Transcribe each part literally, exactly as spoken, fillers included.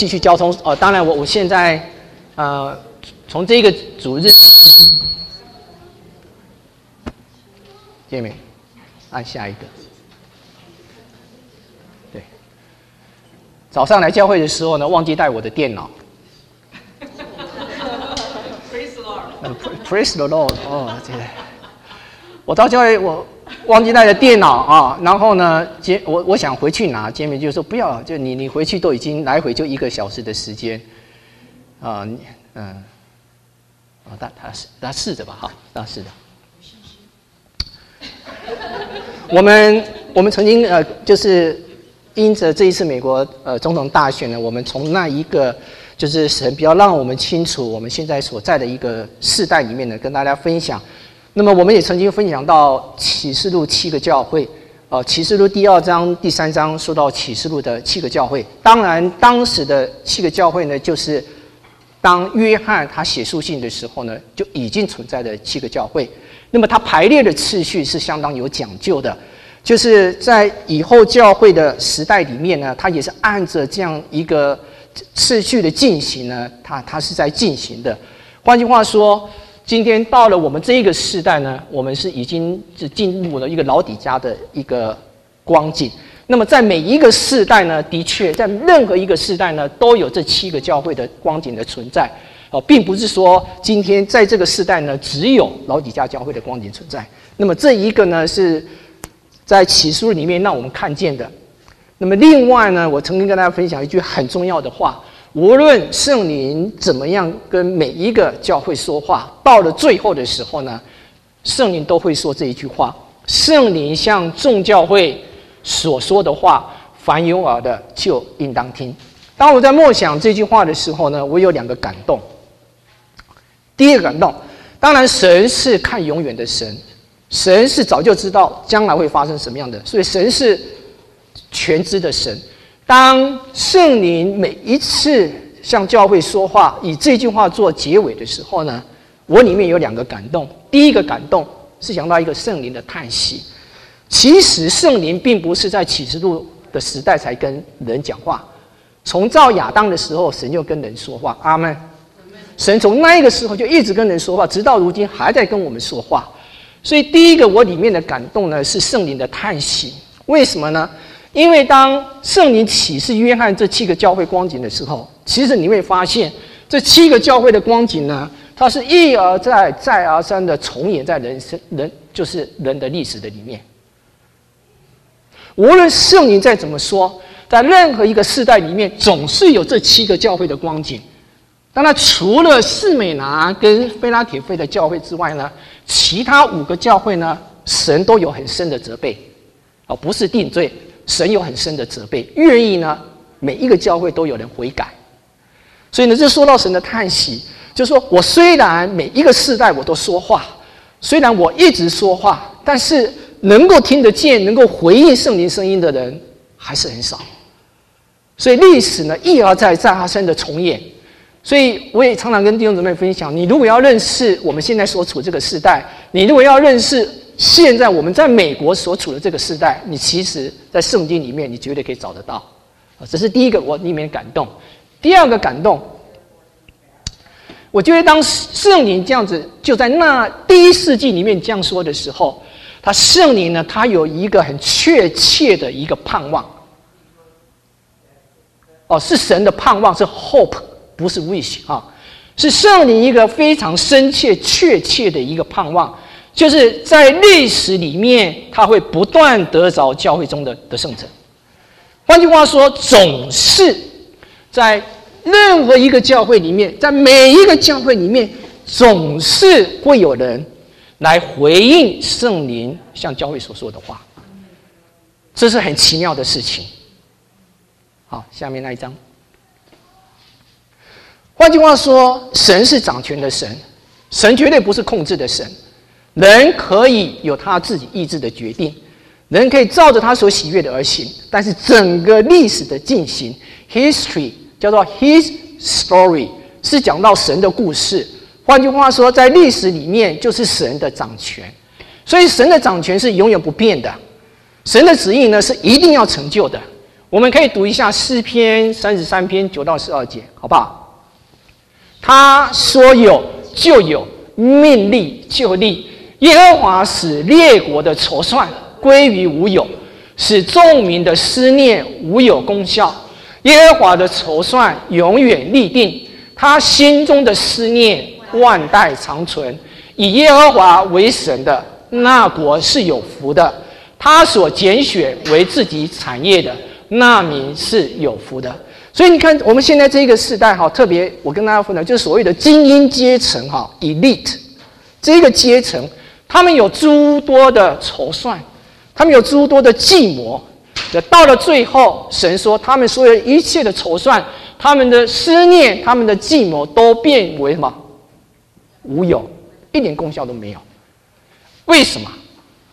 继续交通呃，当然我我现在呃从这个主日，姐妹按下一个。对，早上来教会的时候呢，忘记带我的电脑。Praise the Lord. Praise the Lord. 哦，这个，我到教会我忘记带了电脑啊，然后呢，姐我我想回去拿，姐妹就说不要，就你你回去都已经来回就一个小时的时间，啊，嗯，啊，他他是他试着吧，哈，他试着。我们我们曾经呃，就是因着这一次美国呃总统大选呢，我们从那一个就是神比较让我们清楚我们现在所在的一个世代里面呢，跟大家分享。那么我们也曾经分享到启示录七个教会，呃，启示录第二章、第三章说到启示录的七个教会。当然，当时的七个教会呢，就是当约翰他写书信的时候呢，就已经存在的七个教会。那么它排列的次序是相当有讲究的，就是在以后教会的时代里面呢，它也是按着这样一个次序的进行呢，它它是在进行的。换句话说，今天到了我们这一个世代呢，我们是已经是进入了一个老底嘉的一个光景。那么在每一个世代呢，的确在任何一个世代呢，都有这七个教会的光景的存在。哦，并不是说今天在这个世代呢，只有老底嘉教会的光景存在。那么这一个呢，是在启示录里面让我们看见的。那么另外呢，我曾经跟大家分享一句很重要的话：无论圣灵怎么样跟每一个教会说话，到了最后的时候呢，圣灵都会说这一句话。圣灵向众教会所说的话，凡有耳的就应当听。当我在默想这句话的时候呢，我有两个感动。第一个感动，当然神是看永远的神，神是早就知道将来会发生什么样的，所以神是全知的神。当圣灵每一次向教会说话，以这句话做结尾的时候呢，我里面有两个感动。第一个感动是想到一个圣灵的叹息。其实圣灵并不是在启示录的时代才跟人讲话，从造亚当的时候，神就跟人说话。阿们。神从那一个时候就一直跟人说话，直到如今还在跟我们说话。所以第一个我里面的感动呢，是圣灵的叹息。为什么呢？因为当圣灵启示约翰这七个教会光景的时候，其实你会发现这七个教会的光景呢，它是一而再再而三的重演在人生人就是人的历史的里面。无论圣灵再怎么说，在任何一个世代里面，总是有这七个教会的光景。当然，除了士美拿跟菲拉铁菲的教会之外呢，其他五个教会呢，神都有很深的责备，哦，不是定罪，神有很深的责备，愿意呢每一个教会都有人悔改。所以呢，这说到神的叹息，就是说我虽然每一个世代我都说话，虽然我一直说话，但是能够听得见、能够回应圣灵声音的人还是很少。所以历史呢一而再、再而三的重演。所以我也常常跟弟兄姊妹分享，你如果要认识我们现在所处这个世代，你如果要认识现在我们在美国所处的这个世代，你其实在圣经里面你绝对可以找得到。这是第一个我里面感动。第二个感动，我觉得当圣灵这样子就在那第一世纪里面这样说的时候，他圣灵呢，他有一个很确切的一个盼望。哦，是神的盼望，是 hope。不是 wish 啊，是圣灵一个非常深切、确切的一个盼望，就是在历史里面，他会不断得着教会中的的圣者。换句话说，总是在任何一个教会里面，在每一个教会里面，总是会有人来回应圣灵向教会所说的话，这是很奇妙的事情。好，下面那一张。换句话说，神是掌权的神，神绝对不是控制的神。人可以有他自己意志的决定，人可以照着他所喜悦的而行，但是整个历史的进行 history 叫做 his story， 是讲到神的故事。换句话说，在历史里面就是神的掌权，所以神的掌权是永远不变的，神的旨意呢是一定要成就的。 我们可以读一下诗篇三十三篇九到十二节，好不好？他说有就有，命立就立。耶和华使列国的筹算归于无有，使众民的思念无有功效。耶和华的筹算永远立定，他心中的思念万代长存。以耶和华为神的那国是有福的，他所拣选为自己产业的那民是有福的。所以你看，我们现在这个时代哈，特别我跟大家分享，就是所谓的精英阶层哈 ，elite 这个阶层，他们有诸多的筹算，他们有诸多的计谋。到了最后，神说他们所有一切的筹算，他们的思念，他们的计谋都变为什么？无有，一点功效都没有。为什么？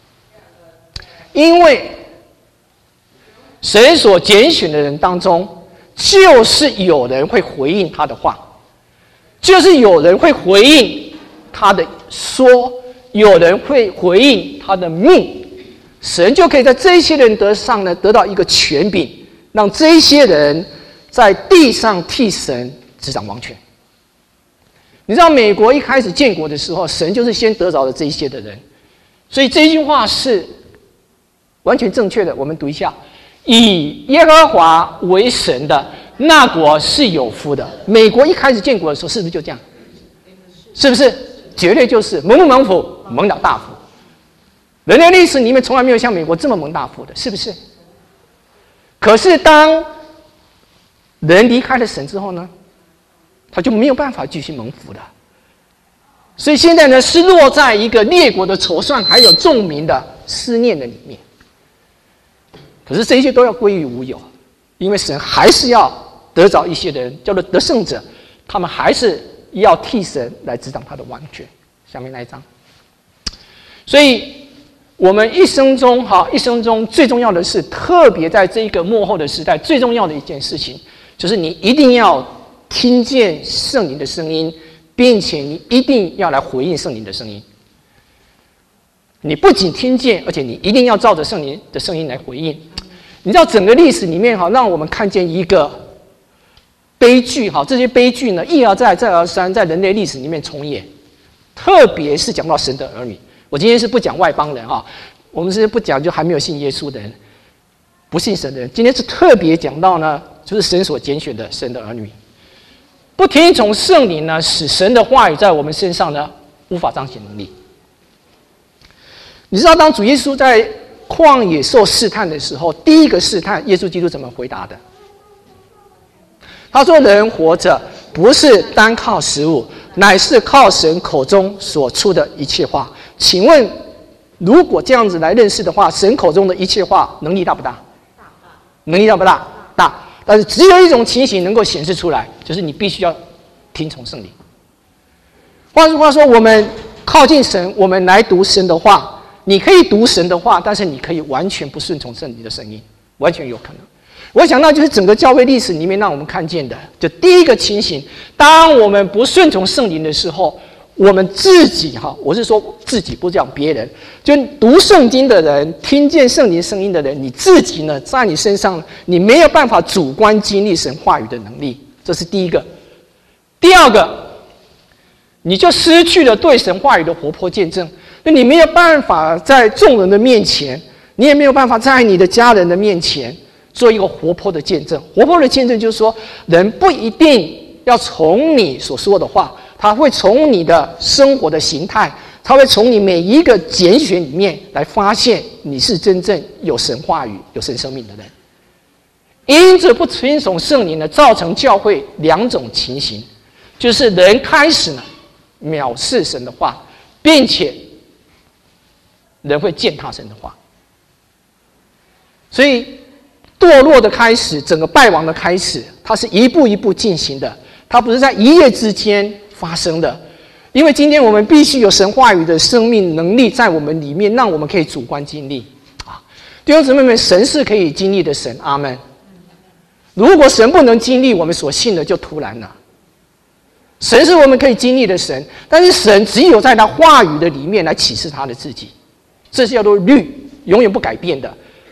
因为神所拣选的人当中，就是有人会回应他的话，就是有人会回应他的说，有人会回应他的命，神就可以在这些人得上呢得到一个权柄，让这些人在地上替神执掌王权。你知道美国一开始建国的时候，神就是先得着了这一些的人，所以这句话是完全正确的。我们读一下：以耶和华为神的那国是有福的。美国一开始建国的时候，是不是就这样？是不是？绝对就是蒙不蒙福？蒙了大福。人类历史里面从来没有像美国这么蒙大福的，是不是？可是当人离开了神之后呢，他就没有办法继续蒙福的。所以现在呢，是落在一个列国的筹算还有众民的思念的里面。可是这一切都要归于无有，因为神还是要得着一些人，叫做得胜者，他们还是要替神来执掌他的王权。下面那一章。所以我们一生中哈，一生中最重要的是，特别在这一个末后的时代，最重要的一件事情，就是你一定要听见圣灵的声音，并且你一定要来回应圣灵的声音。你不仅听见，而且你一定要照着圣灵的声音来回应。你知道整个历史里面哈，让我们看见一个悲剧哈，这些悲剧呢一而再再而三在人类历史里面重演，特别是讲到神的儿女。我今天是不讲外邦人哈，我们是不讲就还没有信耶稣的人，不信神的人。今天是特别讲到呢，就是神所拣选的神的儿女，不听从圣灵呢，使神的话语在我们身上呢无法彰显能力。你知道，当主耶稣在旷野受试探的时候，第一个试探，耶稣基督怎么回答的？他说：“人活着不是单靠食物，乃是靠神口中所出的一切话。”请问，如果这样子来认识的话，神口中的一切话能力大不大？能力大不大？大。但是只有一种情形能够显示出来，就是你必须要听从圣灵。换句话说，我们靠近神，我们来读神的话。你可以读神的话，但是你可以完全不顺从圣灵的声音，完全有可能。我想到就是整个教会历史里面让我们看见的，就第一个情形，当我们不顺从圣灵的时候，我们自己哈，我是说自己，不讲别人，就读圣经的人，听见圣灵声音的人，你自己呢，在你身上你没有办法主观经历神话语的能力，这是第一个。第二个，你就失去了对神话语的活泼见证。那你没有办法在众人的面前，你也没有办法在你的家人的面前做一个活泼的见证。活泼的见证就是说，人不一定要从你所说的话，他会从你的生活的形态，他会从你每一个拣选里面来发现你是真正有神话语、有神生命的人。因此，不听从圣灵呢，造成教会两种情形，就是人开始呢藐视神的话，并且人会践踏神的话，所以堕落的开始，整个败亡的开始，它是一步一步进行的，它不是在一夜之间发生的。因为今天我们必须有神话语的生命能力在我们里面，让我们可以主观经历啊，弟兄姊妹们，神是可以经历的神，阿们。如果神不能经历我们所信的，就突然了。神是我们可以经历的神，但是神只有在他话语的里面来启示他的自己。这是叫做律，永远不改变的。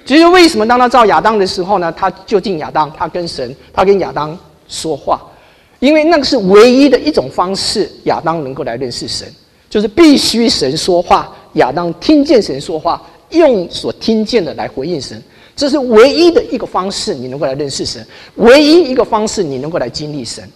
至于为什么当他造亚当的时候呢，他就近亚当，他跟神，他跟亚当说话，因为那个是唯一的一种方式，亚当能够来认识神，就是必须神说话，亚当听见神说话，用所听见的来回应神，这是唯一的一个方式，你能够来认识神，唯一一个方式，你能够来经历神。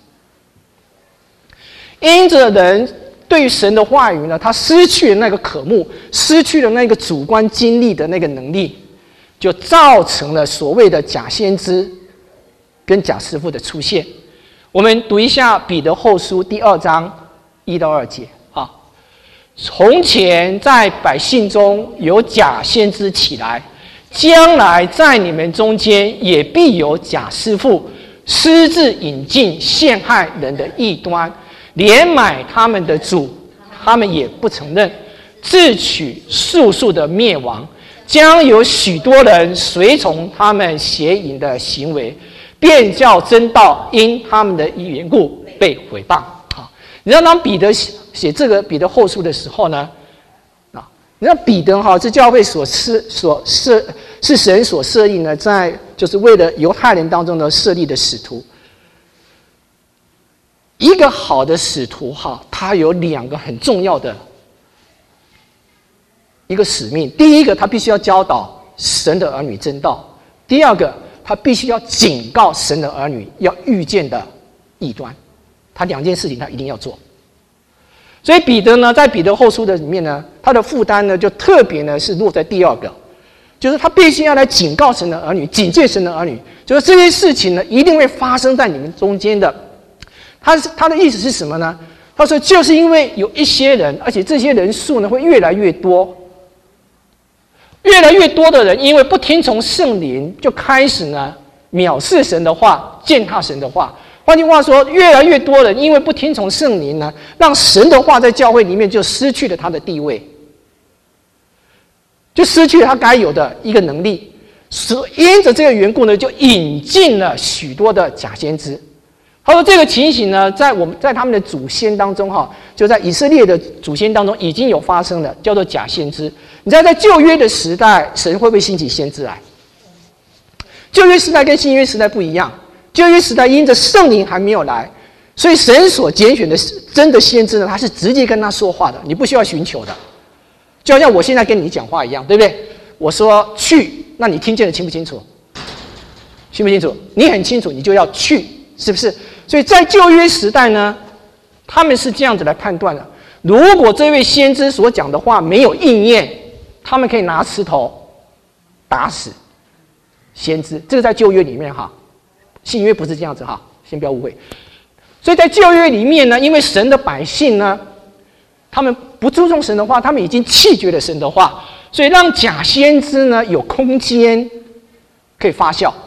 因着人对于神的话语呢，他失去了那个渴慕，失去了那个主观经历的那个能力，就造成了所谓的假先知跟假师傅的出现。我们读一下彼得后书第二章一到二节啊。从前在百姓中有假先知起来，将来在你们中间也必有假师傅，私自引进陷害人的异端，连买他们的主，他们也不承认，自取速速的灭亡。将有许多人随从他们邪淫的行为，便叫真道因他们的缘故被毁谤。好，你知道当彼得写这个彼得后书的时候呢，啊，你知道彼得哈是教会所设所设是神所设立呢，在就是为了犹太人当中呢设立的使徒。一个好的使徒哈，他有两个很重要的一个使命。第一个，他必须要教导神的儿女真道；第二个，他必须要警告神的儿女要遇见的异端。他两件事情他一定要做。所以彼得呢，在彼得后书的里面呢，他的负担呢就特别呢是落在第二个，就是他必须要来警告神的儿女，警戒神的儿女，就是这些事情呢一定会发生在你们中间的。他他的意思是什么呢？他说，就是因为有一些人，而且这些人数呢会越来越多，越来越多的人因为不听从圣灵，就开始呢藐视神的话，践踏神的话。换句话说，越来越多人因为不听从圣灵呢，让神的话在教会里面就失去了他的地位，就失去了他该有的一个能力。所以因着这个缘故呢，就引进了许多的假先知。他说这个情形呢，在我们在他们的祖先当中哈，就在以色列的祖先当中已经有发生了，叫做假先知。你知道在旧约的时代，神会不会兴起先知来？旧约时代跟新约时代不一样，旧约时代因着圣灵还没有来，所以神所拣选的真的先知呢，他是直接跟他说话的，你不需要寻求的，就好像我现在跟你讲话一样，对不对？我说去，那你听见的清不清楚？清不清楚？你很清楚，你就要去，是不是？所以在旧约时代呢，他们是这样子来判断的：如果这位先知所讲的话没有应验，他们可以拿石头打死先知。这个在旧约里面哈，新约不是这样子哈，先不要误会。所以在旧约里面呢，因为神的百姓呢，他们不注重神的话，他们已经弃绝了神的话，所以让假先知呢有空间可以发酵。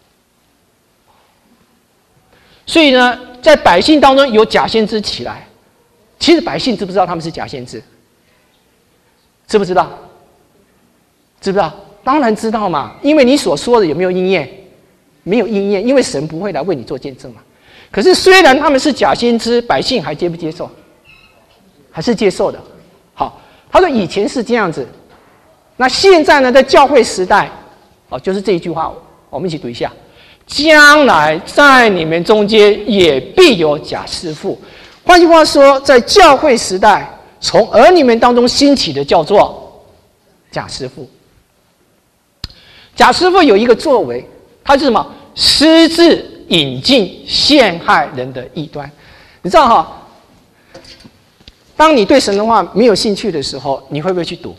所以呢，在百姓当中有假先知起来，其实百姓知不知道他们是假先知？知不知道？知不知道？当然知道嘛，因为你所说的有没有应验？没有应验，因为神不会来为你做见证嘛。可是虽然他们是假先知，百姓还接不接受？还是接受的。好，他说以前是这样子，那现在呢，在教会时代，哦，就是这一句话，我们一起读一下。将来在你们中间也必有假师傅。换句话说，在教会时代，从儿女们当中兴起的叫做假师傅。假师傅有一个作为，他是什么？私自引进陷害人的异端。你知道哈，当你对神的话没有兴趣的时候，你会不会去读？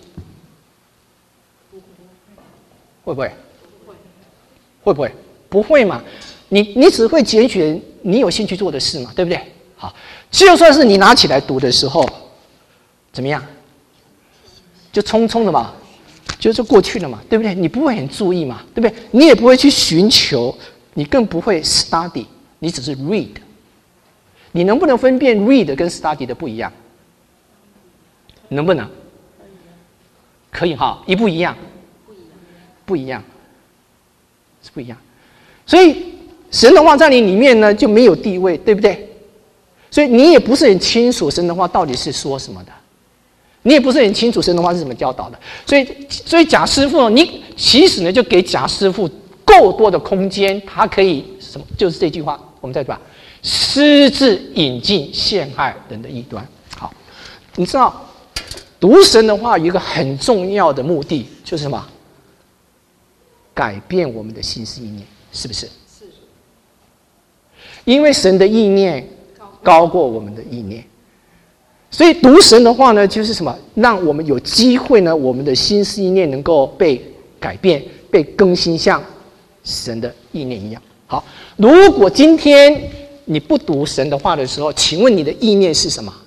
会不会？会不会？不会嘛？你你只会拣选你有兴趣做的事嘛，对不对？好，就算是你拿起来读的时候，怎么样？就匆匆的嘛，就是过去了嘛，对不对？你不会很注意嘛，对不对？你也不会去寻求，你更不会 study， 你只是 read。你能不能分辨 read 跟 study 的不一样？能不能？可以哈，一不一样？不一样，是不一样。所以神的话在你里面呢就没有地位，对不对？所以你也不是很清楚神的话到底是说什么的。 你也不是很清楚神的话是怎么教导的。所以，所以贾师傅，你其实呢就给贾师傅够多的空间，他可以什么？就是这句话，我们再读吧：私自引进陷害人的异端。好，你知道读神的话有一个很重要的目的，就是什么？改变我们的心思意念，是不是？是。因为神的意念高过我们的意念，所以读神的话呢，就是什么？让我们有机会呢，我们的心思意念能够被改变、被更新，像神的意念一样。好，如果今天你不读神的话的时候，请问你的意念是什么？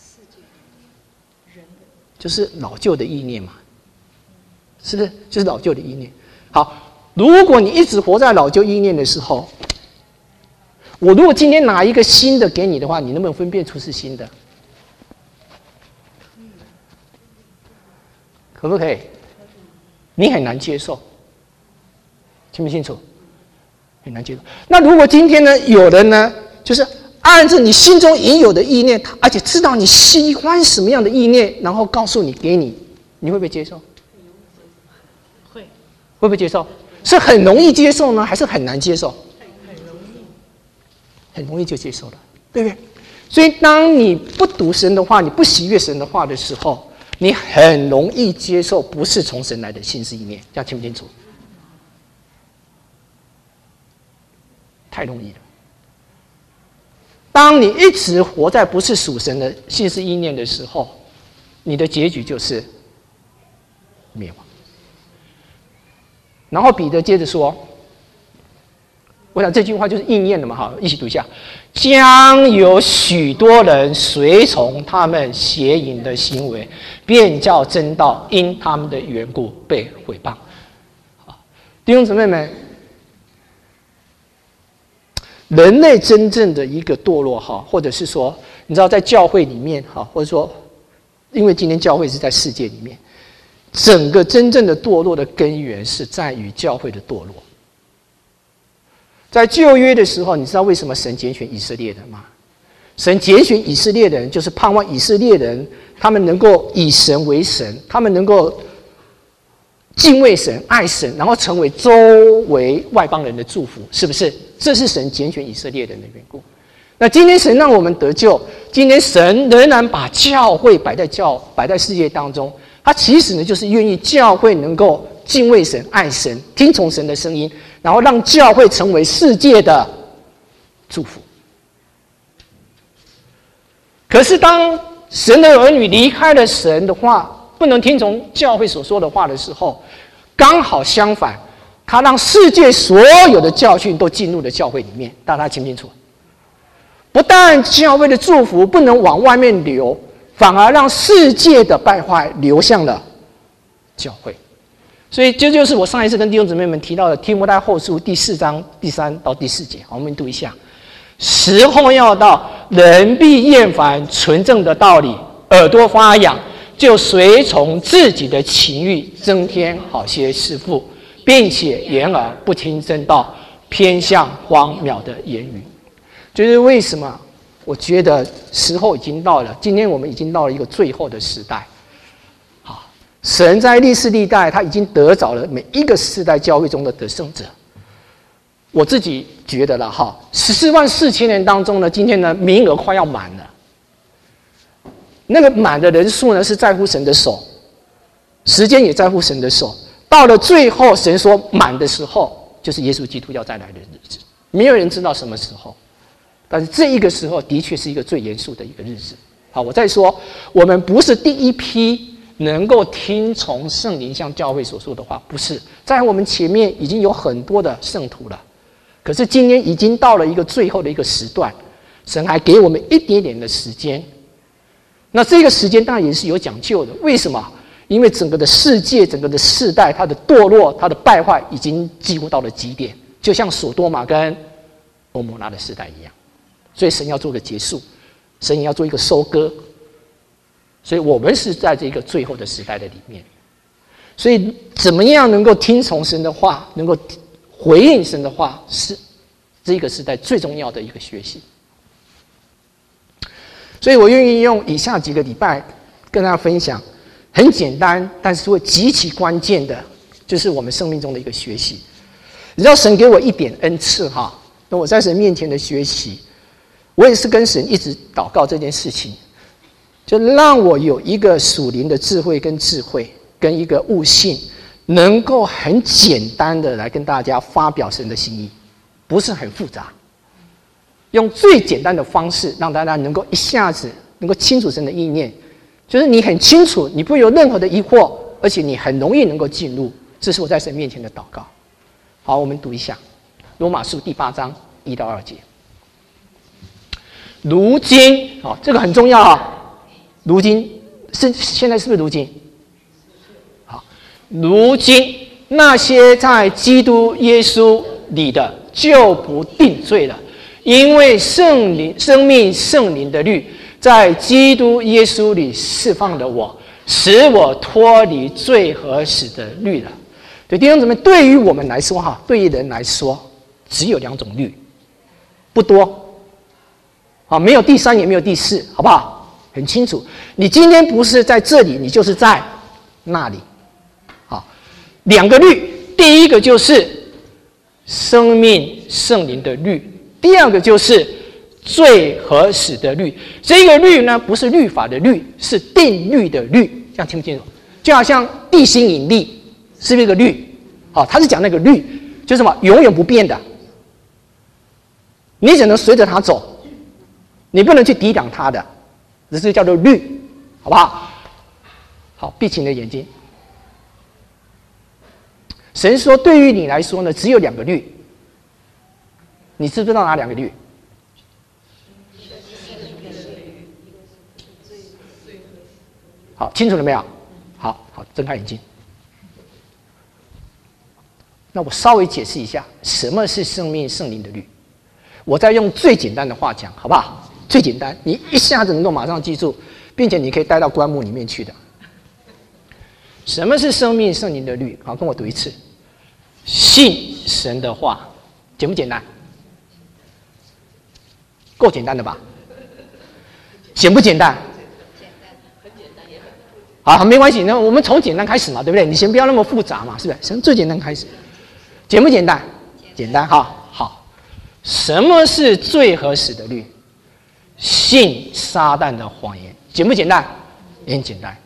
就是老旧的意念嘛，是不是？就是老旧的意念。好，如果你一直活在老旧意念的时候，我如果今天拿一个新的给你的话，你能不能分辨出是新的？可不可以？你很难接受，清不清楚？很难接受。那如果今天呢，有人呢，就是按照你心中已有的意念，而且知道你喜欢什么样的意念，然后告诉你给你，你会不会接受？ 会。 会不会接受？是很容易接受呢，还是很难接受？ 很容易。 很容易就接受了，对不对？所以当你不读神的话，你不喜悦神的话的时候，你很容易接受不是从神来的心思意念，这样清不清楚？太容易了。当你一直活在不是属神的心思意念的时候，你的结局就是灭亡。然后彼得接着说，我想这句话就是应验了嘛，哈，一起读一下：将有许多人随从他们邪淫的行为，便叫真道因他们的缘故被毁谤。好，弟兄姊妹们，人类真正的一个堕落，哈，或者是说，你知道，在教会里面，哈，或者说，因为今天教会是在世界里面，整个真正的堕落的根源是在于教会的堕落。在旧约的时候，你知道为什么神拣选以色列人吗？神拣选以色列人，就是盼望以色列人他们能够以神为神，他们能够敬畏神、爱神，然后成为周围外邦人的祝福，是不是？这是神拣选以色列人的缘故。那今天神让我们得救，今天神仍然把教会摆在教摆在世界当中，他其实呢就是愿意教会能够敬畏神、爱神、听从神的声音，然后让教会成为世界的祝福。可是当神的儿女离开了神的话，不能听从教会所说的话的时候，刚好相反，他让世界所有的教训都进入了教会里面。大家清不清楚？不但教会的祝福不能往外面流，反而让世界的败坏流向了教会。所以这就是我上一次跟弟兄姊妹们提到的提摩太后书第四章第三到第四节，我们读一下：时候要到，人必厌烦纯正的道理，耳朵发痒，就随从自己的情欲，增添好些师傅，并且掩耳不听真道，偏向荒谬的言语。就是为什么我觉得时候已经到了，今天我们已经到了一个最后的时代。好，神在历世历代他已经得着了每一个世代教会中的得胜者。我自己觉得了哈，十四万四千人当中呢，今天呢名额快要满了。那个满的人数呢，是在乎神的手，时间也在乎神的手。到了最后，神说满的时候，就是耶稣基督要再来的日子。没有人知道什么时候，但是这一个时候的确是一个最严肃的一个日子。好，我再说，我们不是第一批能够听从圣灵向教会所说的话，不是，在我们前面已经有很多的圣徒了。可是今天已经到了一个最后的一个时段，神还给我们一点点的时间。那这个时间当然也是有讲究的，为什么？因为整个的世界、整个的世代，它的堕落、它的败坏已经几乎到了极点，就像索多玛跟欧摩拉的时代一样。所以神要做个结束，神也要做一个收割。所以我们是在这个最后的时代的里面。所以怎么样能够听从神的话，能够回应神的话，是这个时代最重要的一个学习。所以我愿意用以下几个礼拜跟大家分享很简单，但是会极其关键的，就是我们生命中的一个学习。你知道神给我一点恩赐哈，那我在神面前的学习，我也是跟神一直祷告这件事情，就让我有一个属灵的智慧跟智慧，跟一个悟性，能够很简单的来跟大家发表神的心意，不是很复杂，用最简单的方式让大家能够一下子能够清楚神的意念，就是你很清楚，你不会有任何的疑惑，而且你很容易能够进入。这是我在神面前的祷告。好，我们读一下罗马书第八章一到二节。如今，哦，这个很重要啊。如今是现在是不是如今？好，如今那些在基督耶稣里的就不定罪了，因为圣灵、生命圣灵的律在基督耶稣里释放了我，使我脱离罪和死的律了。对，弟兄姊妹，对于我们来说哈，对于人来说，只有两种律，不多，啊，没有第三也没有第四，好不好？很清楚，你今天不是在这里，你就是在那里，好，两个律，第一个就是生命圣灵的律，第二个就是罪和死的律。这个律呢，不是律法的律，是定律的律，这样听不清楚？就好像地心引力。是不是一个律？好，他是讲那个律，就是什么永远不变的，你只能随着它走，你不能去抵挡它的，这是叫做律，好不好？好，闭起你的眼睛。神说，对于你来说呢，只有两个律，你知不知道哪两个律？好，清楚了没有？好好，睁开眼睛。那我稍微解释一下，什么是生命圣灵的律？我再用最简单的话讲，好不好？最简单，你一下子能够马上记住，并且你可以带到棺木里面去的。什么是生命圣灵的律？好，跟我读一次：信神的话，简不简单？够简单的吧？简不简单？好，没关系，那我们从简单开始嘛，对不对？你先不要那么复杂嘛，是不是？从最简单开始。简不简单？简单，好好。什么是罪和死的律？信撒旦的谎言，简不简单？也很简单。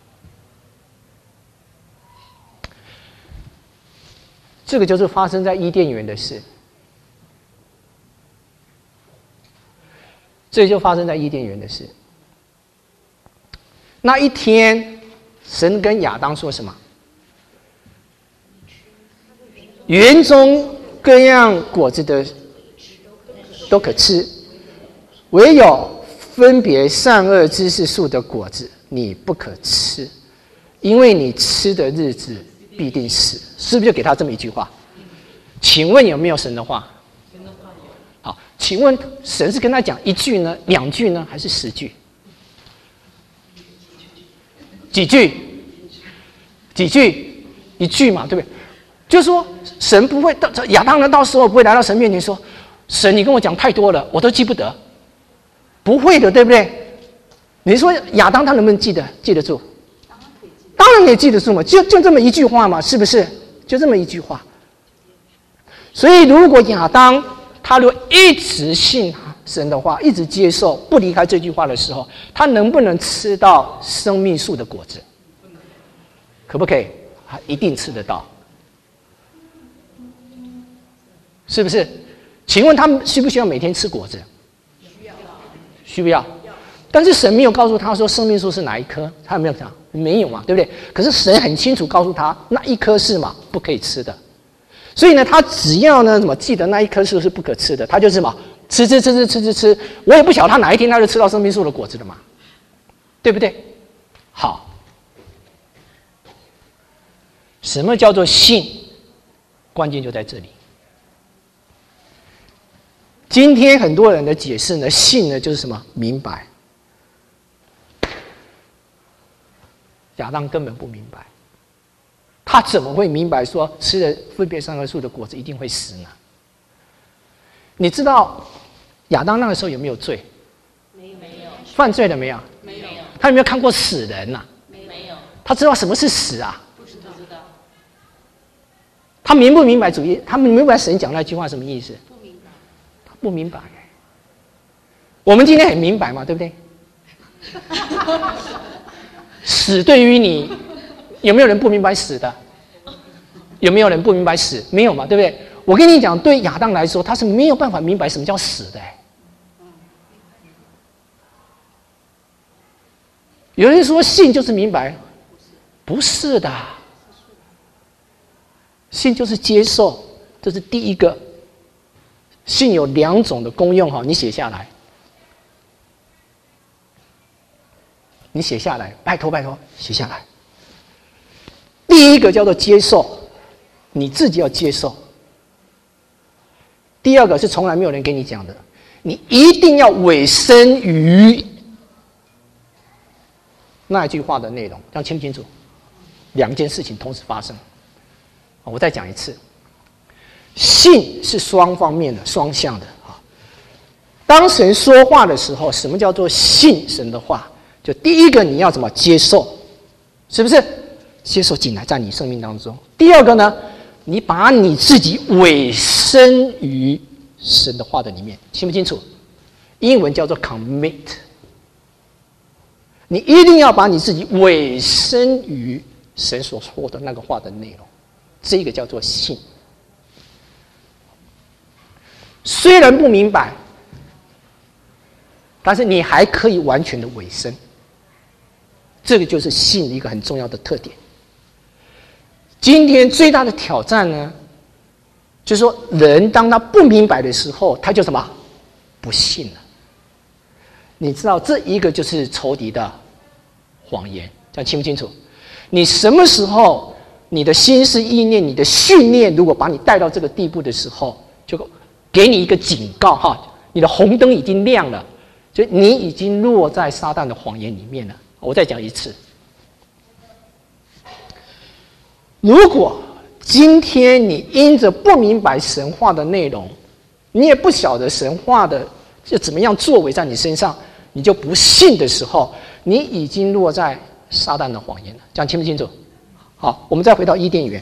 这个就是发生在伊甸园的事，这就发生在伊甸园的事。那一天，神跟亚当说什么？园中各样果子的都可吃，唯有分别善恶知识树的果子你不可吃，因为你吃的日子必定死。是不是就给他这么一句话？请问有没有神的话？好，请问神是跟他讲一句呢、两句呢，还是十句？几句？几句？一句嘛，对不对？就是说，神不会到亚当呢，到时候不会来到神面前说：“神，你跟我讲太多了，我都记不得。”不会的，对不对？你说亚当他能不能记得记得住？当然也记得住嘛，就就这么一句话嘛，是不是？就这么一句话。所以，如果亚当他如果一直信神的话，一直接受，不离开这句话的时候，他能不能吃到生命树的果子？可不可以？他一定吃得到。是不是？请问他们需不需要每天吃果子？需要。需不要？但是神没有告诉他说生命树是哪一棵，他有没有讲？没有嘛，对不对？可是神很清楚告诉他那一棵是嘛不可以吃的，所以呢，他只要呢怎么记得那一棵树是不可吃的，他就是什么吃吃吃吃吃吃吃，我也不晓得他哪一天他就吃到生命树的果子了嘛，对不对？好，什么叫做信？关键就在这里。今天很多人的解释呢，信呢就是什么？明白。亚当根本不明白，他怎么会明白说吃了分别善恶树的果子一定会死呢？你知道亚当那个时候有没有罪？没有。犯罪了没有？没有。他有没有看过死人呐、啊？没有。 他知道什么是死啊？不知道。他明不明白主义？他明不明白神讲那句话什么意思？不明白。他不明白。我们今天很明白嘛，对不对？死对于你，有没有人不明白死的？有没有人不明白死？没有嘛，对不对？我跟你讲，对亚当来说，他是没有办法明白什么叫死的。有人说信就是明白，不是的，信就是接受，这是第一个。信有两种的功用哈，你写下来，你写下来，拜托拜托，写下来。第一个叫做接受，你自己要接受。第二个是从来没有人给你讲的，你一定要委身于那一句话的内容，这样清不清楚？两件事情同时发生。我再讲一次，信是双方面的、双向的啊。当神说话的时候，什么叫做信神的话？就第一个，你要怎么接受？是不是接受进来在你生命当中？第二个呢，你把你自己委身于神的话的里面，清不清楚？英文叫做 commit。你一定要把你自己委身于神所说的那个话的内容，这个叫做信。虽然不明白，但是你还可以完全的委身，这个就是信的一个很重要的特点。今天最大的挑战呢，就是说人当他不明白的时候，他就什么不信了。你知道这一个就是仇敌的谎言，这样清不清楚？你什么时候你的心思意念、你的训练，如果把你带到这个地步的时候，就给你一个警告哈，你的红灯已经亮了，就你已经落在撒旦的谎言里面了。我再讲一次，如果今天你因着不明白神话的内容，你也不晓得神话的就怎么样作为在你身上，你就不信的时候，你已经落在撒旦的谎言了。这样清不清楚？好，我们再回到伊甸园。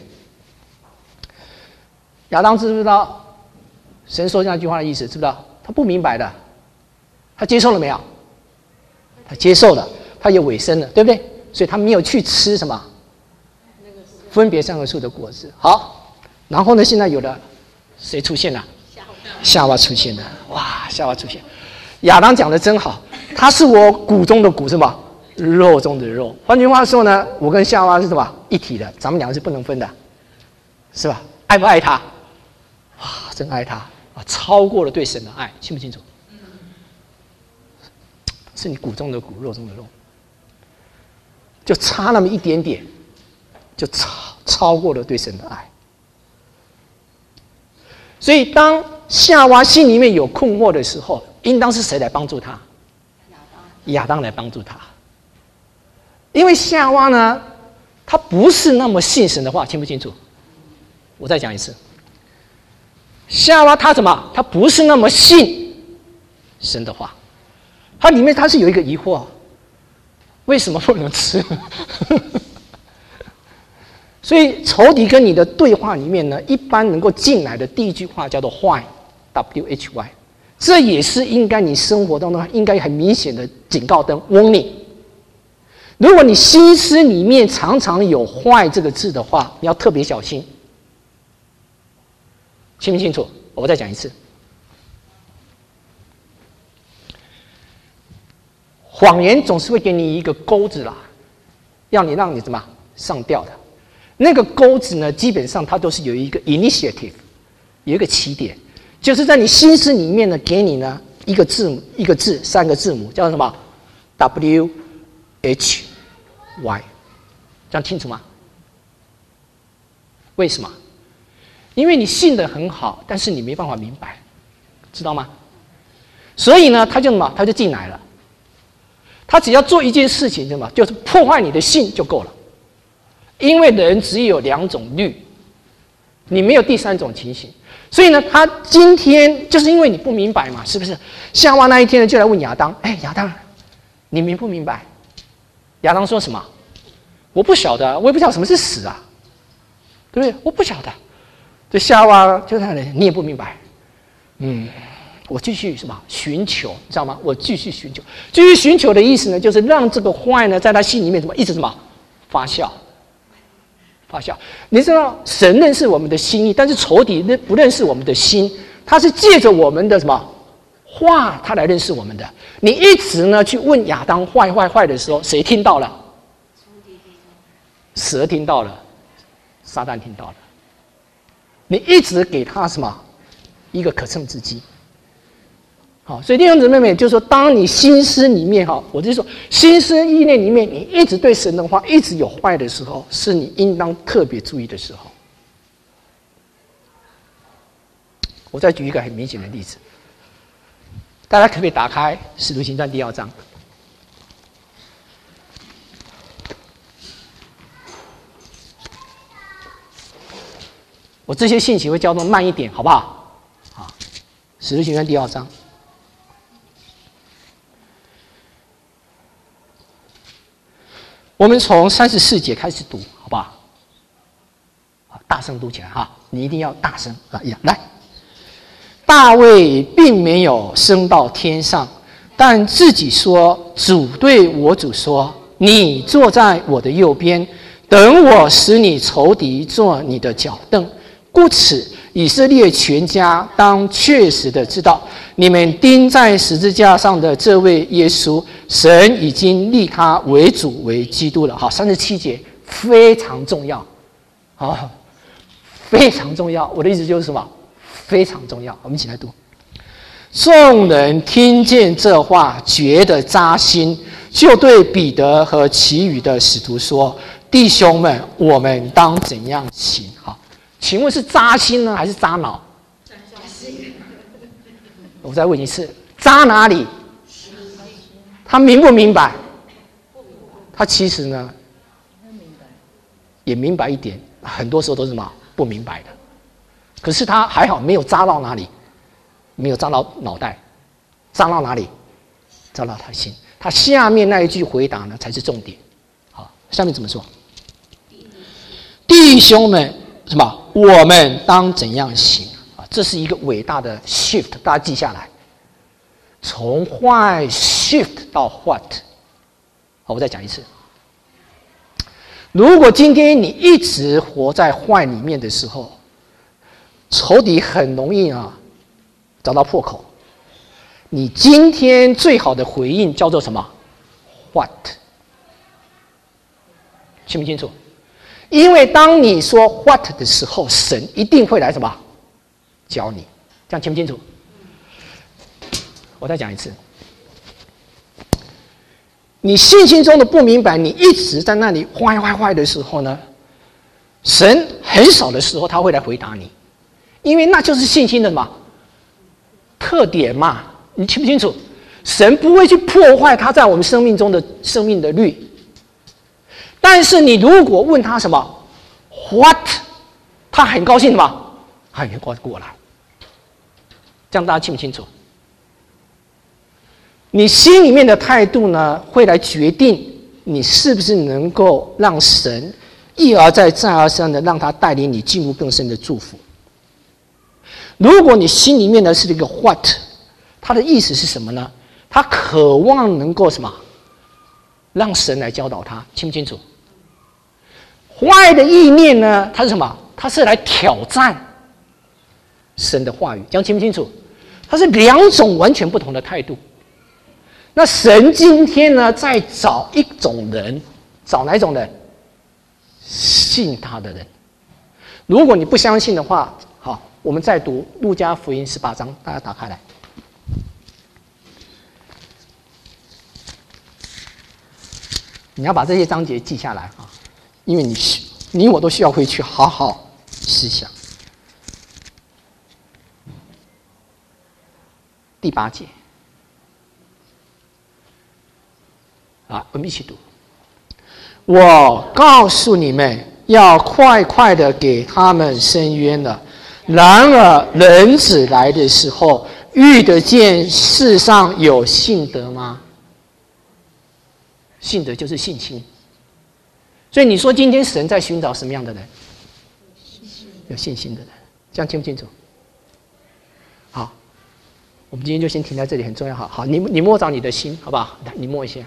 亚当知不知道神说那句话的意思？知不知道？他不明白的，他接受了没有？他接受了，他也委身了，对不对？所以他没有去吃什么分别善恶树的果子。好，然后呢？现在有了谁出现了？夏娃出现了。哇，夏娃出现。亚当讲的真好，他是我骨中的骨，是吧？肉中的肉。换句话说呢，我跟夏娃是什么一体的？咱们两个是不能分的，是吧？爱不爱他？哇，真爱他啊！超过了对神的爱，清不清楚？是你骨中的骨，肉中的肉，就差那么一点点，就超超过了对神的爱。所以，当夏娃心里面有困惑的时候，应当是谁来帮助他？亚当。亚当来帮助他。因为夏娃呢，她不是那么信神的话，清不清楚？我再讲一次，夏娃她怎么？她不是那么信神的话，她里面她是有一个疑惑，为什么不能吃？所以仇敌跟你的对话里面呢，一般能够进来的第一句话叫做 why，W H Y， 这也是应该你生活当中应该很明显的警告灯 warning。如果你心思里面常常有坏这个字的话，你要特别小心，清不清楚？我再讲一次，谎言总是会给你一个钩子啦，要你让你怎么上吊的。那个钩子呢，基本上它都是有一个 initiative， 有一个起点，就是在你心思里面呢，给你呢一个字母，一个字，三个字母，叫什么 W H Y， 这样清楚吗？为什么？因为你信得很好，但是你没办法明白，知道吗？所以呢，他就什么？他就进来了。他只要做一件事情，什么？就是破坏你的信就够了。因为人只有两种律，你没有第三种情形，所以呢，他今天就是因为你不明白嘛，是不是？夏娃那一天呢，就来问亚当：“哎，亚当，你明不明白？”亚当说什么？ 我不晓得，我也不晓得什么是死啊，对不对？我不晓得。这夏娃就那里，你也不明白。嗯，我继续什么寻求，你知道吗？我继续寻求，继续寻求的意思呢，就是让这个坏呢，在他心里面怎么一直什么发酵。发酵，你知道神认识我们的心意，但是仇敌认不认识我们的心，他是借着我们的什么话，他来认识我们的。你一直呢去问亚当坏坏坏的时候，谁听到了？蛇听到了，撒旦听到了。你一直给他什么一个可乘之机。好，所以弟兄姊妹们，就是说，当你心思里面哈，我就说，心思意念里面，你一直对神的话一直有坏的时候，是你应当特别注意的时候。我再举一个很明显的例子，大家可不可以打开《使徒行传》第二章？我这些信息会交通慢一点，好不好？啊，《使徒行传》第二章。我们从三十四节开始读，好不好？大声读起来哈！你一定要大声啊！来，大卫并没有升到天上，但自己说：“主对我主说，你坐在我的右边，等我使你仇敌做你的脚凳。故此，以色列全家当确实的知道，你们钉在十字架上的这位耶稣，神已经立他为主为基督了。”好，三十七节非常重要，好，非常重要。我的意思就是什么？非常重要。我们一起来读。众人听见这话，觉得扎心，就对彼得和其余的使徒说：“弟兄们，我们当怎样行？”好。请问是扎心呢，还是扎脑？扎心。我再问一次，扎哪里？他明不明白？他其实呢，也明白一点，很多时候都是什么不明白的。可是他还好，没有扎到哪里，没有扎到脑袋，扎到哪里？扎到他心。他下面那一句回答呢，才是重点。好，下面怎么说？弟兄们。什么？我们当怎样行啊？这是一个伟大的 shift， 大家记下来。从坏 shift 到 what。好，我再讲一次。如果今天你一直活在坏里面的时候，仇敌很容易啊找到破口。你今天最好的回应叫做什么 ？what？ 清不清楚？因为当你说 what 的时候，神一定会来什么教你，这样清不清楚？我再讲一次，你信心中的不明白，你一直在那里坏坏坏的时候呢，神很少的时候他会来回答你，因为那就是信心的什么特点嘛，你清不清楚？神不会去破坏他在我们生命中的生命的律。但是你如果问他什么 what， 他很高兴什么？他很高兴过来。这样大家清不清楚？你心里面的态度呢，会来决定你是不是能够让神一而再再而三的让他带领你进入更深的祝福。如果你心里面的是一个 what， 它的意思是什么呢？他渴望能够什么？让神来教导他，清不清楚？坏的意念呢，它是什么？它是来挑战神的话语，这样清不清楚？它是两种完全不同的态度。那神今天呢，在找一种人，找哪一种人？信他的人。如果你不相信的话，好，我们再读路加福音十八章，大家打开来。你要把这些章节记下来啊，因为你你我都需要回去好好思想。第八节，啊，我们一起读。我告诉你们，要快快的给他们伸冤了。然而人子来的时候，遇得见世上有信德吗？信德就是信心， 所以你说今天神在寻找什么样的人？有信心的人，这样清不清楚？好，我们今天就先停在这里，很重要。好，好，你你摸着你的心，好不好？来，你摸一下。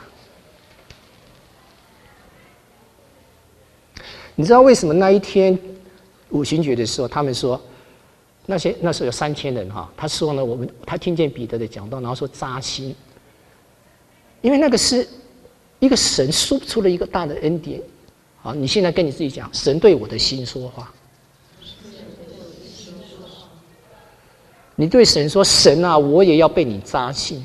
你知道为什么那一天五旬节的时候，他们说那些那时候有三千人哈，他说呢，我们他听见彼得的讲道，然后说扎心，因为那个是一个神说不出了一个大的恩典。好，你现在跟你自己讲，神对我的心说话。你对神说：“神啊，我也要被你扎心。”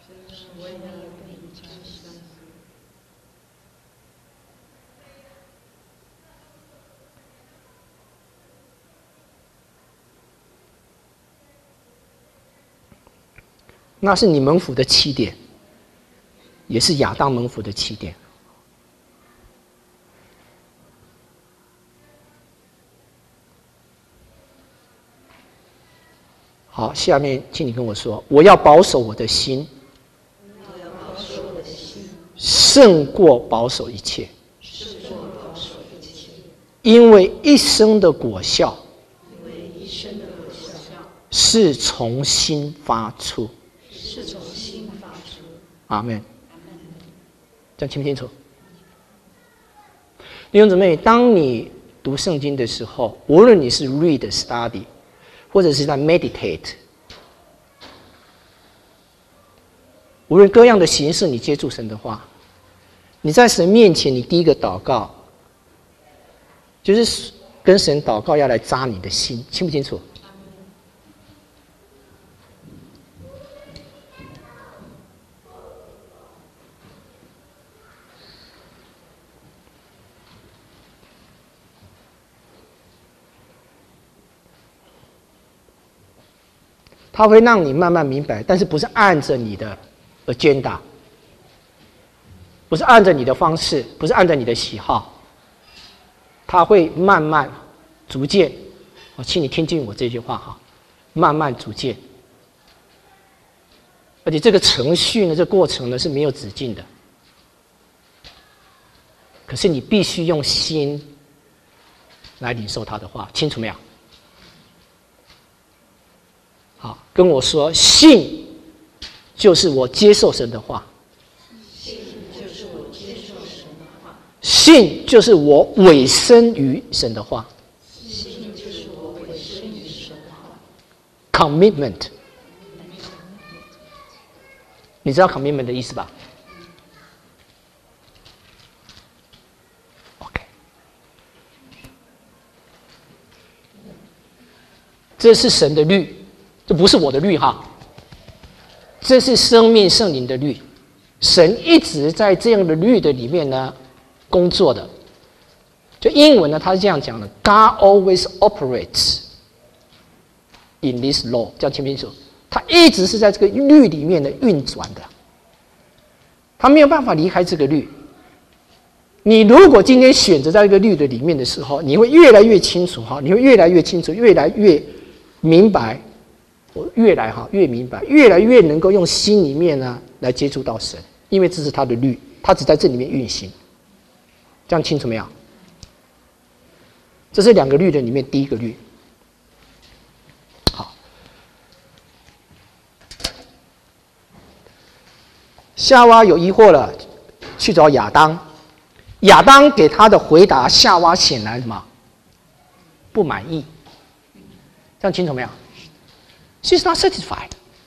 那是你蒙福的起点，也是亚当蒙福的起点。好，下面请你跟我说，我要保守我的心，胜过保守一切，因为一生的果效是从心发出。阿们。这样清不清楚？弟兄姊妹，当你读圣经的时候，无论你是 read study，或者是在 meditate， 无论各样的形式，你接触神的话，你在神面前，你第一个祷告，就是跟神祷告，要来扎你的心，清不清楚？它会让你慢慢明白，但是不是按着你的 agenda， 不是按着你的方式，不是按着你的喜好，它会慢慢、逐渐。我请你听进我这句话哈，慢慢、逐渐。而且这个程序呢，这个过程呢是没有止境的。可是你必须用心来领受他的话，清楚没有？好，跟我说，信就是我接受神的话， 信就是我接受神的话， 信就是我委身于神的话， 信就是我委身于神的话 ，commitment， 你知道 commitment 的意思吧 ？OK， 这是神的律。这不是我的律哈，这是生命圣灵的律，神一直在这样的律的里面呢工作的。就英文呢，他是这样讲的 ：God always operates in this law， 这样清不清楚？他一直是在这个律里面的运转的，他没有办法离开这个律。你如果今天选择在这个律的里面的时候，你会越来越清楚哈，你会越来越清楚，越来越明白。我越来哈越明白，越来越能够用心里面呢来接触到神，因为这是他的律，他只在这里面运行。这样清楚没有？这是两个律的里面第一个律。好，夏娃有疑惑了，去找亚当，亚当给他的回答，夏娃显然什么不满意。这样清楚没有？She's not satisfied。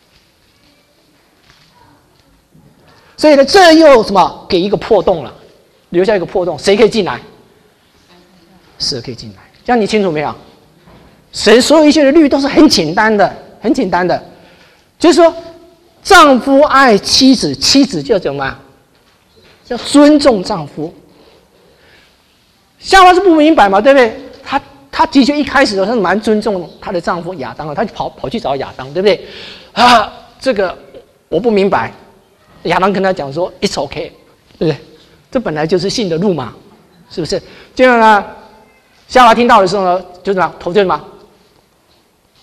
所以呢，这又什么给一个破洞了，留下一个破洞，谁可以进来？蛇可以进来，这样你清楚没有？神所有一切的律都是很简单的，很简单的，就是说，丈夫爱妻子，妻子就怎么？要尊重丈夫。夏娃是不明白嘛，对不对？她。她的确一开始的时候是蛮尊重她的丈夫亚当的，她就跑跑去找亚当，对不对？啊，这个我不明白。亚当跟他讲说 ：“It's okay， 对不对？这本来就是信的路嘛，是不是？”这样呢，夏娃听到的时候呢，就怎么头就什么？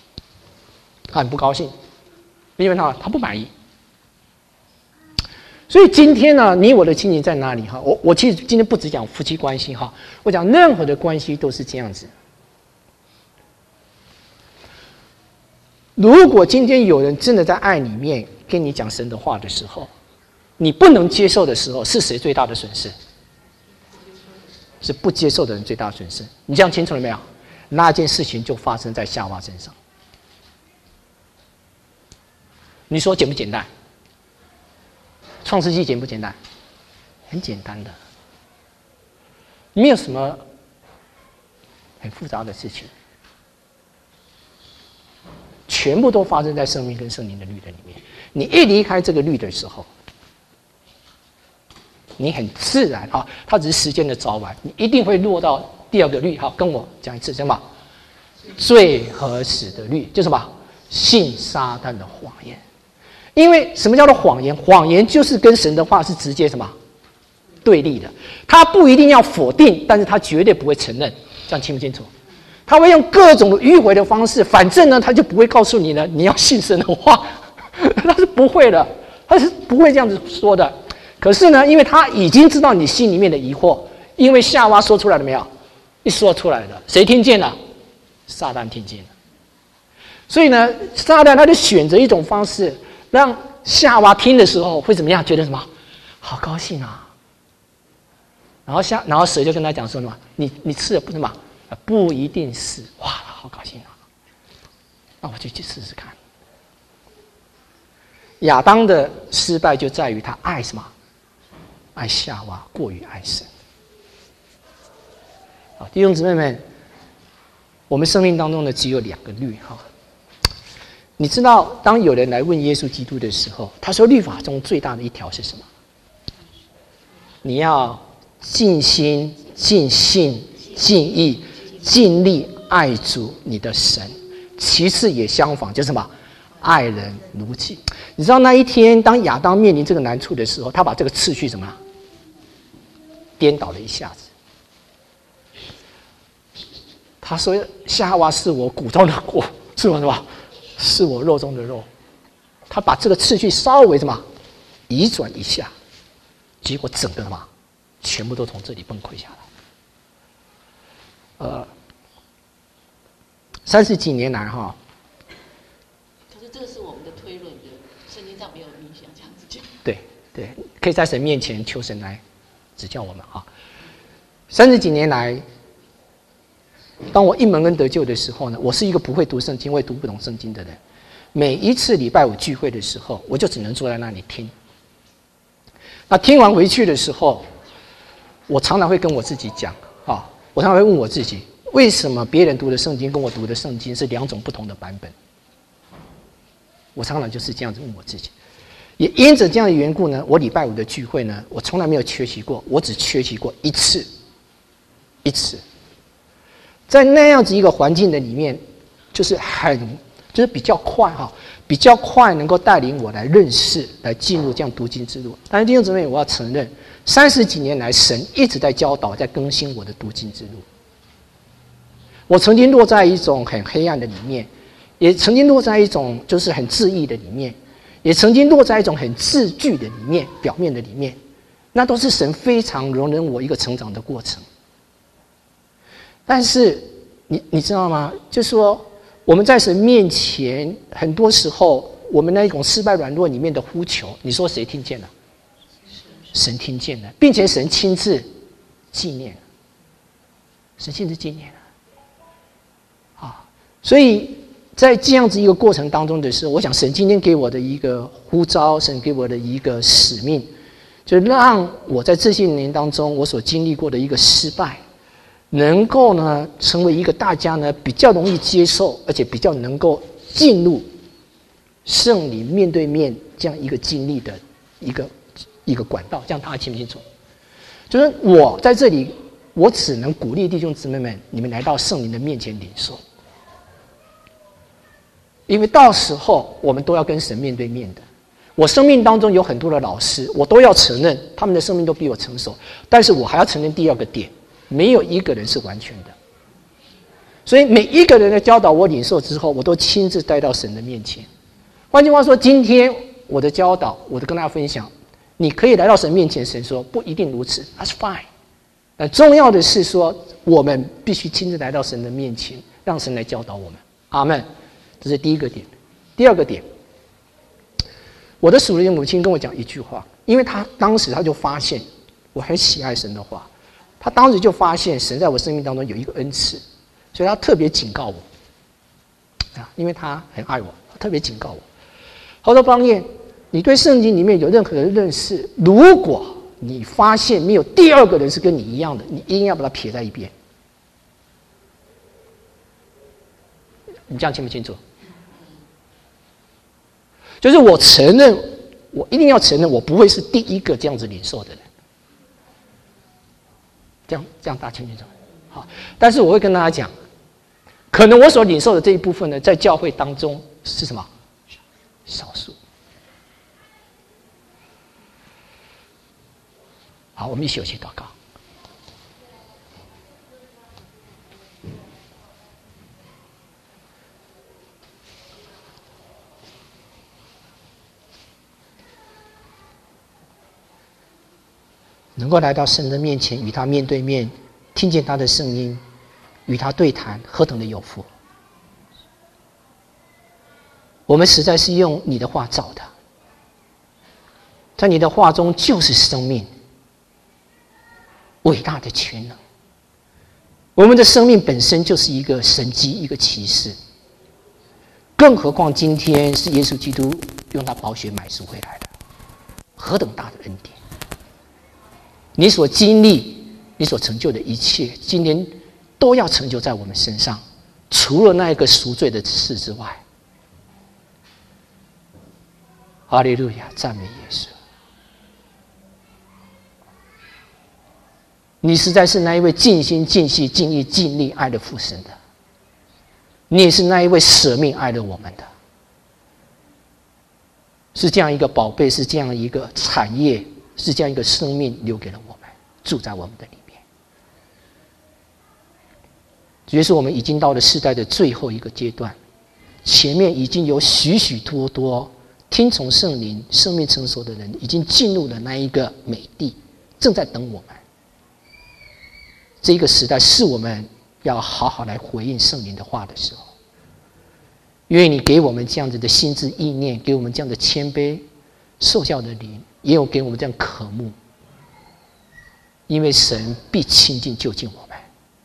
他很不高兴，因为他他不满意。 所以今天呢，你我的亲情在哪里哈？我我其实今天不只讲夫妻关系哈，我讲任何的关系都是这样子。如果今天有人真的在爱里面跟你讲神的话的时候，你不能接受的时候，是谁最大的损失？是不接受的人最大的损失。你这样清楚了没有？那件事情就发生在夏娃身上。你说简不简单？创世纪简不简单？很简单的，没有什么很复杂的事情，全部都发生在生命跟圣灵的律的里面。你一离开这个律的时候，你很自然啊，它只是时间的早晚，你一定会落到第二个律。好，跟我讲一次，什么？最合适的律，就是什么？信撒旦的谎言。因为什么叫做谎言？谎言就是跟神的话是直接什么对立的。他不一定要否定，但是他绝对不会承认。这样清不清楚？他会用各种迂回的方式，反正呢，他就不会告诉你呢，你要信神的话，他是不会的，他是不会这样子说的。可是呢，因为他已经知道你心里面的疑惑，因为夏娃说出来了没有？一说出来了，谁听见了？撒旦听见了。所以呢，撒旦他就选择一种方式。让夏娃听的时候会怎么样？觉得什么？好高兴啊！然后夏，然后蛇就跟他讲说什么？你你吃了不是吗？不一定是。哇，好高兴啊！那我就去试试看。亚当的失败就在于他爱什么？爱夏娃过于爱神。好，弟兄姊妹们，我们生命当中呢只有两个律哈。你知道，当有人来问耶稣基督的时候，他说律法中最大的一条是什么？你要尽心、尽性、尽意、尽力爱主你的神。其次也相仿，就是什么？爱人如己。你知道那一天，当亚当面临这个难处的时候，他把这个次序什么颠倒了一下子。他说：“夏娃是我骨中的骨，是我什么？是我肉中的肉。”他把这个次序稍微什么移转一下，结果整个什么全部都从这里崩溃下来。呃，三十几年来哈。 可是这个是我们的推论的，圣经上没有明显这样子讲。 对对，可以在神面前求神来指教我们哈。三十几年来，当我一蒙恩得救的时候呢，我是一个不会读圣经、会读不懂圣经的人。每一次礼拜五聚会的时候，我就只能坐在那里听。那听完回去的时候，我常常会跟我自己讲啊，我常常会问我自己，为什么别人读的圣经跟我读的圣经是两种不同的版本？我常常就是这样子问我自己。也因着这样的缘故呢，我礼拜五的聚会呢，我从来没有缺席过，我只缺席过一次，一次。在那样子一个环境的里面，就是很，就是比较快哈，比较快能够带领我来认识，来进入这样读经之路。但是弟兄姊妹，我要承认，三十几年来，神一直在教导，在更新我的读经之路。我曾经落在一种很黑暗的里面，也曾经落在一种就是很自义的里面，也曾经落在一种很自惧的里面，表面的里面，那都是神非常容忍我一个成长的过程。但是你你知道吗？就是说我们在神面前，很多时候我们那一种失败软弱里面的呼求，你说谁听见了？神听见了，并且神亲自纪念了，神亲自纪念了。啊，所以在这样子一个过程当中的时候，我想神今天给我的一个呼召，神给我的一个使命，就让我在这些年当中我所经历过的一个失败，能够呢成为一个大家呢比较容易接受，而且比较能够进入圣灵面对面这样一个经历的一个一个管道。这样大家清不清楚？就是我在这里，我只能鼓励弟兄姊妹们，你们来到圣灵的面前领受，因为到时候我们都要跟神面对面的。我生命当中有很多的老师，我都要承认他们的生命都比我成熟，但是我还要承认第二个点，没有一个人是完全的。所以每一个人的教导我领受之后，我都亲自带到神的面前。换句话说，今天我的教导，我的跟大家分享， 你可以来到神面前，神说不一定如此 ，That's fine。呃，重要的是说，我们必须亲自来到神的面前，让神来教导我们。阿们。这是第一个点。第二个点，我的属灵母亲跟我讲一句话，因为她当时她就发现我很喜爱神的话，她当时就发现神在我生命当中有一个恩赐，所以她特别警告我啊，因为她很爱我，她特别警告我。他说：“邦彦，你对圣经里面有任何的认识，如果你发现没有第二个人是跟你一样的，你一定要把它撇在一边。你这样清不清楚？就是我承认，我一定要承认，我不会是第一个这样子领受的人。这样这样大家清不清楚？好，但是我会跟大家讲，可能我所领受的这一部分呢，在教会当中是什么？少数。好，我们一起有去祷告。能够来到神的面前，与他面对面，听见他的声音，与他对谈，何等的有福！我们实在是用你的话造的，在你的话中就是生命，伟大的全能。我们的生命本身就是一个神迹，一个奇事，更何况今天是耶稣基督用他宝血买赎回来的，何等大的恩典！你所经历、你所成就的一切，今天都要成就在我们身上，除了那一个赎罪的事之外。哈利路亚，赞美耶稣！你实在是那一位尽心尽性尽意尽力爱的父神的，你也是那一位舍命爱的我们的，是这样一个宝贝，是这样一个产业，是这样一个生命留给了我们，住在我们的里面。主耶稣，我们已经到了世代的最后一个阶段，前面已经有许许多多听从圣灵、生命成熟的人，已经进入了那一个美地，正在等我们。这一个时代是我们要好好来回应圣灵的话的时候。愿你给我们这样子的心智意念，给我们这样的谦卑、受教的灵，也有给我们这样渴慕。因为神必亲近就近我们，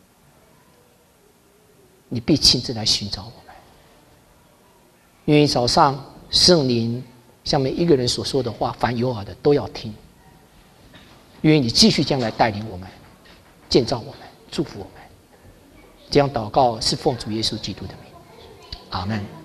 你必亲自来寻找我们。愿意早上圣灵像每一个人所说的话，凡有耳的都要听。愿意你继续将来带领我们，建造我们，祝福我们。这样祷告是奉主耶稣基督的名，阿们。